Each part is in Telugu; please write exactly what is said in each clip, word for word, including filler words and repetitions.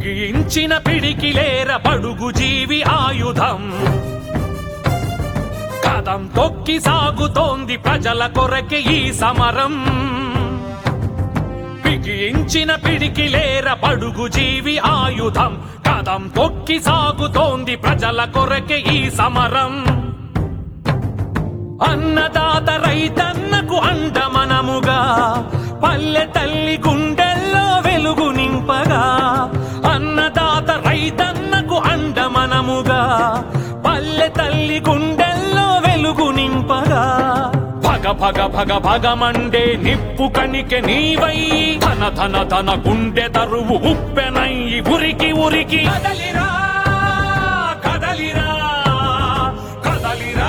బిగించిన పిడికిలేర బడుగు జీవి ఆయుధం కదం తొక్కి సాగుతోంది ప్రజల కొరకే ఈ సమరం బిగించిన పిడికిలేర బడుగు జీవి ఆయుధం కదం తొక్కి సాగుతోంది ప్రజల కొరకే ఈ సమరం అన్నదాత రైతన్నకు అండమనముగా పల్లె తల్లి గుండెల్లో వెలుగు నింపగా అన్నదాత రైతన్నకు అండమనముగా పల్లె తల్లి గుండెల్లో వెలుగు నింపగా భగ భగ భగ భగమండే నిప్పు కణికె నీవై ధన ధన ధన గుండె తరువు ఉప్పెనై ఉరికి ఉరికి కదలిరా కదలిరా కదలిరా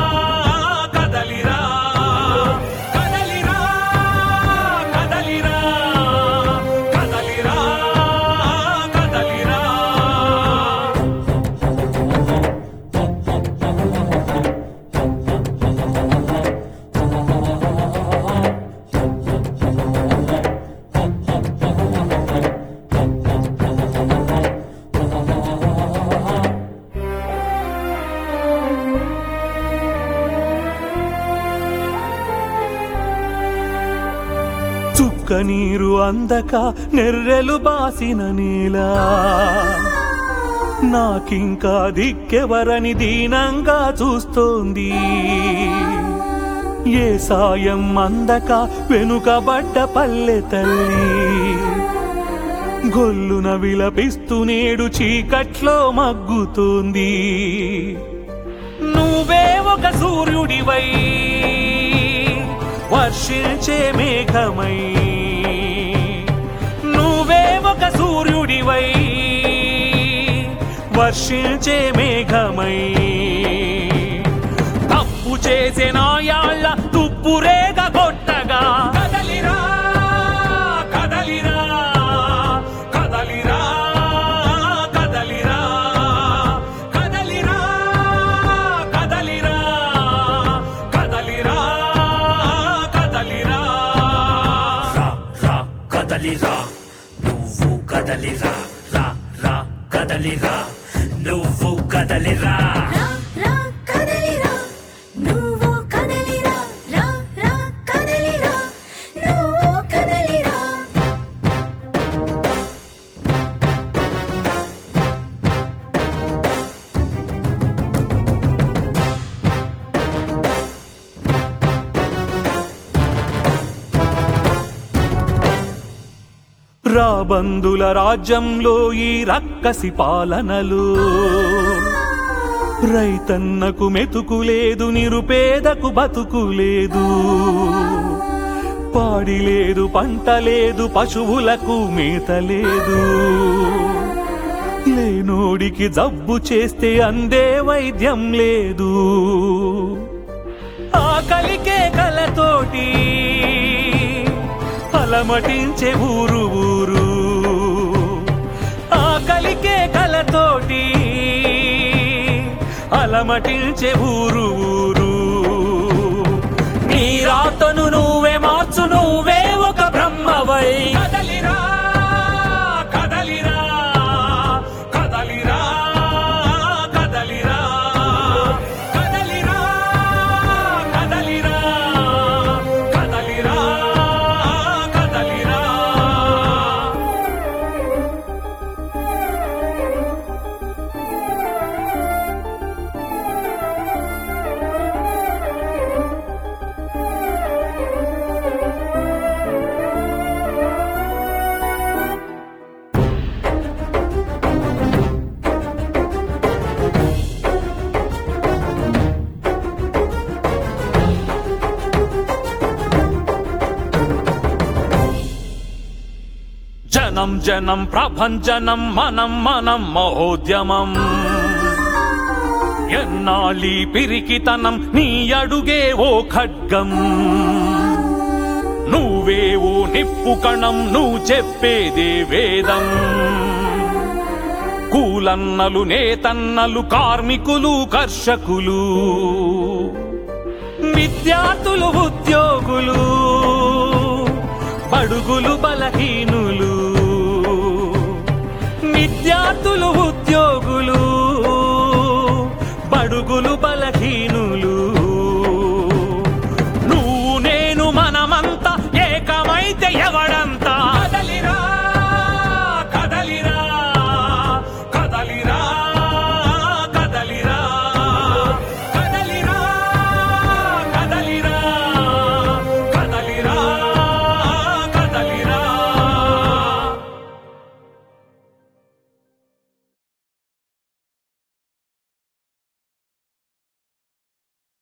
చుక్క నీరు అందక నెర్రెలు బాసిన నేల నాకింకా దిక్కెవరని దీనంగా చూస్తోంది ఏ సాయం అందక వెనుకబడ్డ పల్లె తల్లి గొల్లున విలపిస్తూ నేడు చీకట్లో మగ్గుతోంది నువ్వే ఒక సూర్యుడివై వర్షించే మేఘమై నువ్వే ఒక సూర్యుడివై వర్షించే మేఘమై తప్పు చేసే నాయాళ్ళ తుప్పురేగ కొట్టగా కదలిరా కదలిరా కదలిరా కదలిరా కదలిరా కదలిరా కదలిరా కదలిరా నువ్వు కదలిరా రా రా కదలిరా నువ్వు కదలిరా రాబందుల రాజ్యంలో ఈ రక్కసి పాలనలు రైతన్నకు మెతుకు లేదు నిరుపేదకు బతుకు లేదు పాడి లేదు పంట లేదు పశువులకు మేత లేదు లేనోడికి జబ్బు చేస్తే అందే వైద్యం లేదు ఆకలికే కలతోటి అలమటించే ఊరు ఊరు ఆకలికే కలతోటి అలమటించే ఊరు ఊరు నీ రాతను నువ్వే మార్చు నువ్వే ఒక బ్రహ్మవై కదలిరా కదలిరా కదలిరా కదలిరా కదలిరా కదలిరా కదలిరా జనం జనం ప్రభంజనం మనం మనం మహోద్యమం ఎన్నాళ్ళీ పిరికితనం నీ అడుగే ఓ ఖడ్గం నువ్వే ఓ నిప్పు కణం నువ్వు చెప్పేదే వేదం కూలన్నలు నేతన్నలు కార్మికులు కర్షకులు విద్యార్థులు ఉద్యోగులు బడుగులు బలహీనులు విద్యార్థులు ఉద్యోగులు